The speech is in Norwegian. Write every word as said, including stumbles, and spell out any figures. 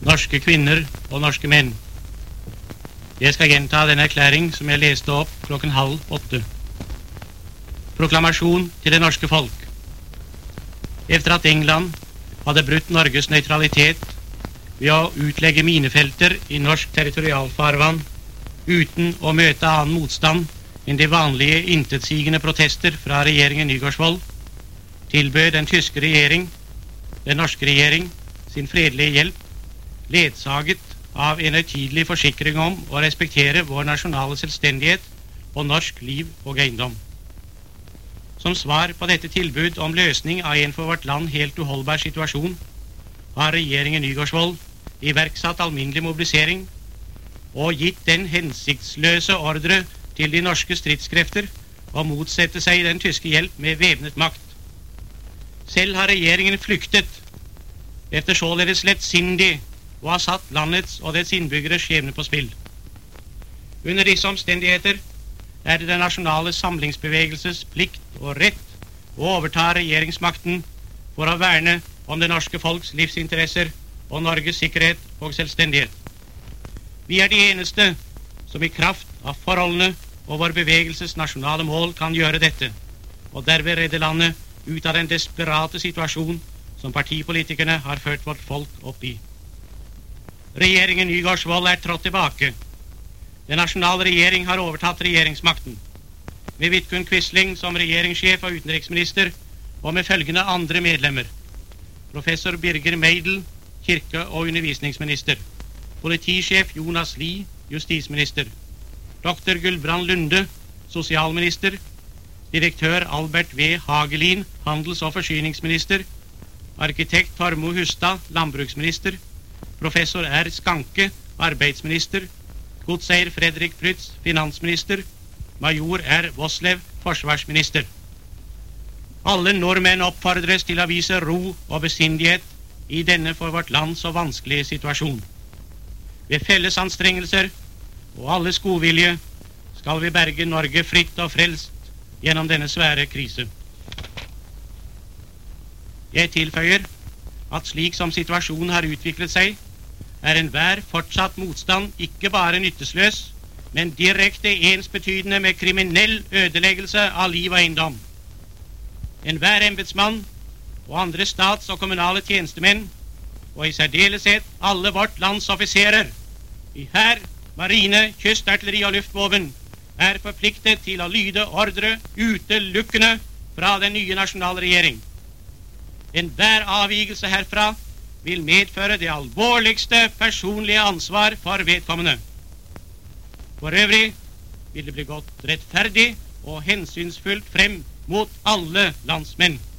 norske kvinner og norske menn. Jeg skal gjenta den erklæring som jeg leste opp klokken halv åtte. Proklamasjon til det norske folk. Efter at England hadde brutt Norges nøytralitet ved å utlegge minefelter i norsk territorialfarvann uten å møte annen motstand enn de vanlige intetsigende protester fra regjeringen Nygaardsvold, tilbød den tyske regjering, den norske regjering, sin fredelige hjelp, ledsaget av en høytidelig forsikring om å respektere vår nasjonale selvstendighet og norsk liv og eiendom. Som svar på dette tilbud om løsning av en for vårt land helt uholdbar situasjon, har regjeringen Nygaardsvold iverksatt alminnelig mobilisering og gitt den hensiktsløse ordre til de norske stridskrefter å motsette seg den tyske hjelp med væpnet makt. Selv har regjeringen flyktet efter således lettsindig og har satt landets og dets innbyggeres skjebne på spill. Under disse omstendigheter er det den nasjonale samlingsbevegelses plikt og rett å overta regjeringsmakten for å verne om det norske folks livsinteresser og Norges sikkerhet og selvstendighet. Vi er de eneste som i kraft av forholdene og vår bevegelses nasjonale mål kan gjøre dette, og derved redde landet ut av den desperate situasjon som partipolitikerne har ført vårt folk opp i. Regjeringen Nygaardsvold er trådt tilbake. Den nasjonale regjering har overtatt regjeringsmakten, med Vidkun Quisling som regjeringssjef og utenriksminister, og med følgende andre medlemmer: professor Birger Meidel, kirke- og undervisningsminister; politisjef Jonas Lie, justisminister; doktor Gulbrand Lunde, sosialminister; direktør Albert V. Hagelin, handels- og forsyningsminister; arkitekt Tormo Hustad, landbruksminister; professor R. Skanke, arbeidsminister; godseier Fredrik Prytz, finansminister; major R. Voslev, forsvarsminister. Alle nordmenn oppfordres til å vise ro og besindighet i denne for vårt land så vanskelige situasjon. Ved felles anstrengelser og alles godvilje skal vi berge Norge fritt og frelst gjennom denne svære krise. Jeg tilføyer at slik som situasjonen har utviklet seg, er enhver fortsatt motstand ikke bare nyttesløs, men direkte ensbetydende med kriminell ødeleggelse av liv og eiendom. Enhver embetsmann og andre stats- og kommunale tjenestemenn, og i særdeleshet alle vårt lands offiserer, i hær, marine, kystartilleri og luftvåpen, er forpliktet til å lyde ordre utelukkende fra den nye nasjonale regjering. Enhver avvigelse herfra vil medføre det alvorligste personlige ansvar for vedkommende. For øvrig vil det bli gått rettferdig og hensynsfullt frem mot alle landsmenn.